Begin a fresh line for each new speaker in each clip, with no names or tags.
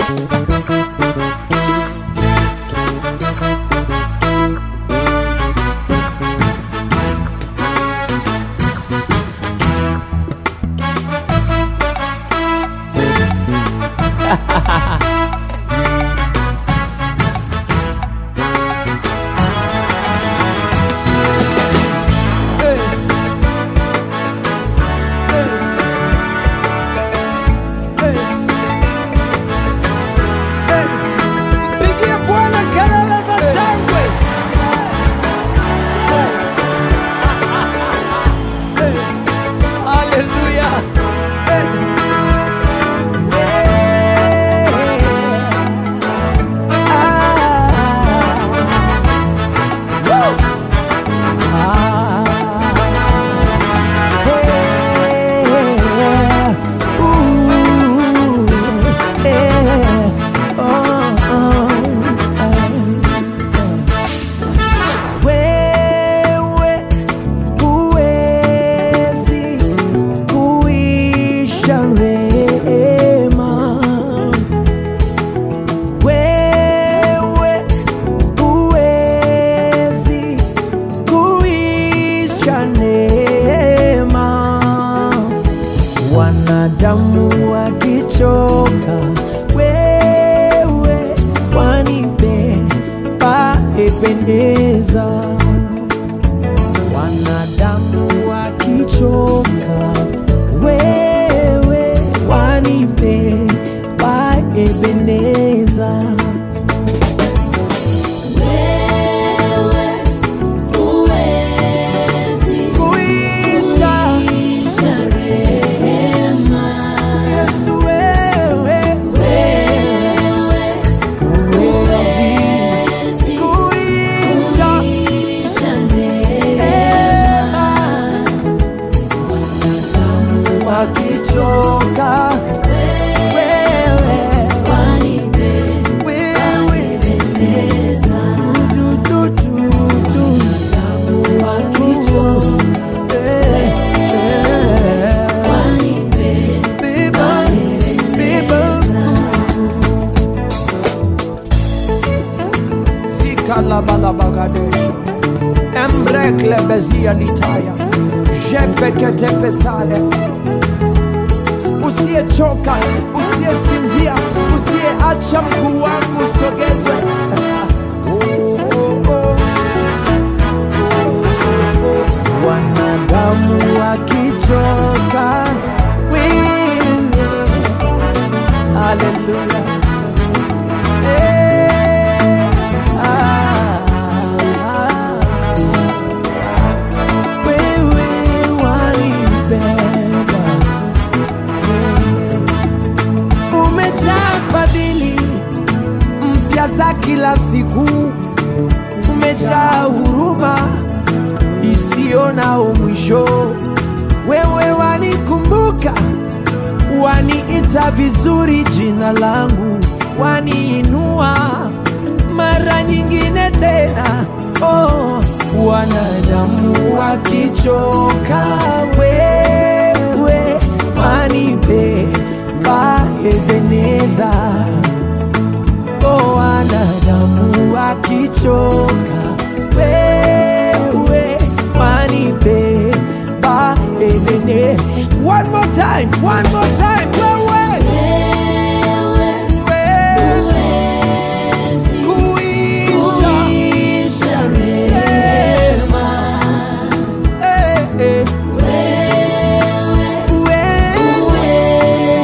Wanadamu wakichoka, wewe wanipe paependeza. Wanadamu wakichoka, wewe wanipe paependeza. Wakichoka, wewe wanipe paependeza. Wakichoka, wanipe paependeza. Zikala balabagadesha embrekle bezia litaya jepekete pesale. Usiyechoka, usiyesinzia, usiyeacha mguu wangu usogezwe. Wanadamu wakichoka, wewe, haleluya, wewe wanibeba. Umejaa fadhili mpya za kila siku, umejaa huruma isiyo na mwisho. Wewe wanikumbuka, waniita vizuri jina langu, waniinua mara nyingine tena. Oh, wanadamu wakichoka, wewe wanipe paependeza. Oh, wanadamu wakichoka, wewe wanipe paependeza. One more time, one more time, wewe kuisha rehema. Wewe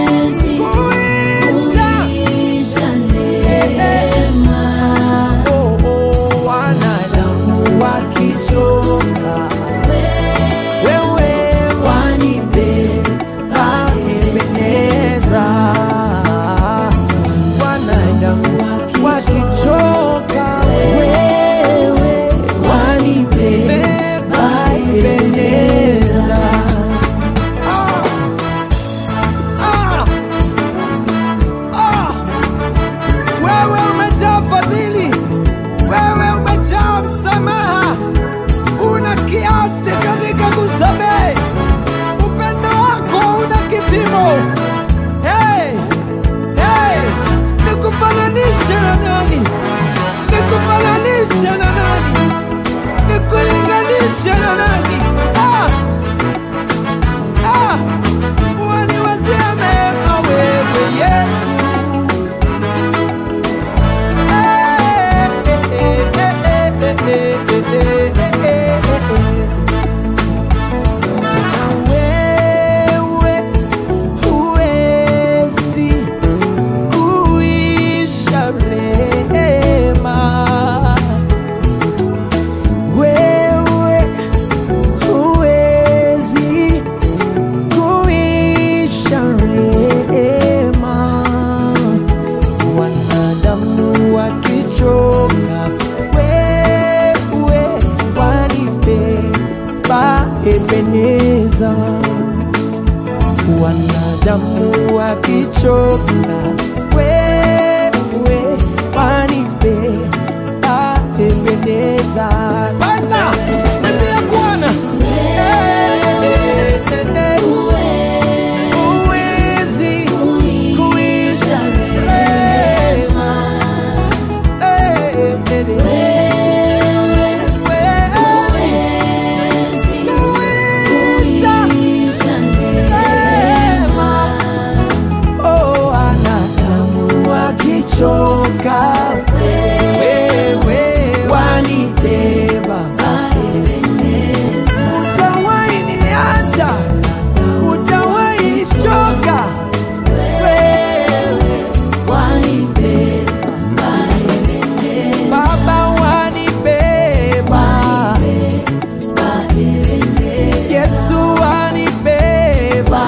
Wanadamu wakichoka, wewe wanibeba Ebeneza. Bwana, nambia Bwana, huwezi kuisha rehema. Choka wewe wanibeba Ebeneza. Utawahi niacha, utawahi choka, wewe wanibeba Ebeneza. Baba wanibeba Ebeneza. Yesu wanibeba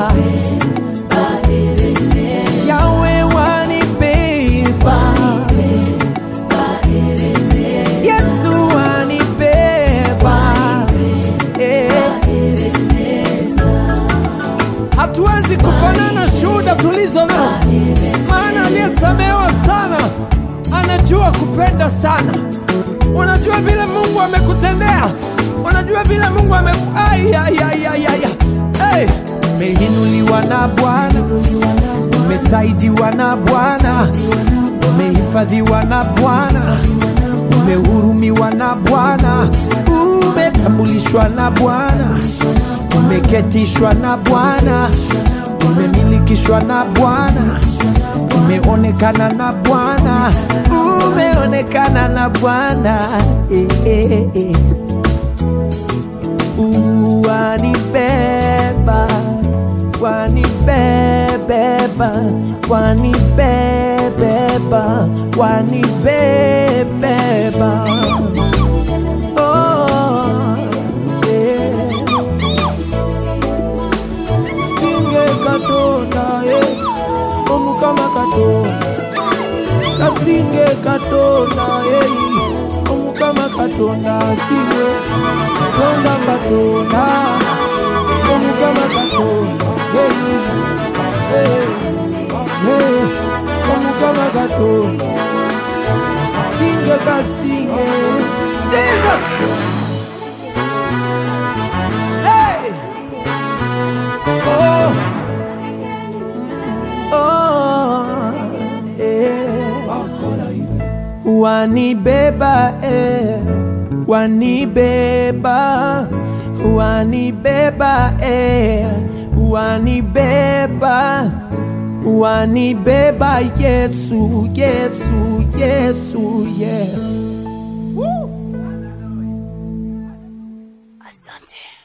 Hatuwezi kufanana shuhuda tulizo nazo, maana aliyesamehewa sana anajua kupenda sana. Unajua vile Mungu amekutendea, unajua vile Mungu umeinuliwa na Bwana, umesaidiwa na Bwana, umehifadhiwa na Bwana, umehurumiwa na Bwana, umetambulishwa na Bwana, umeketishwa na Bwana, umemilikishwa na Bwana, umeonekana na Bwana, umeonekana na Bwana. Wanibeba, wanibeba, wanibeba, wanibeba. Katonda, omukama Katonda, kasinge Katonda, omukama Katonda, singe Katonda, Katonda, omukama Katonda, omukama Katonda, singe kasinge Jesus. Wanibeba, wanibeba, wanibeba, wanibeba, wanibeba, Yesu, Yesu, Yesu, Yesu. Asante.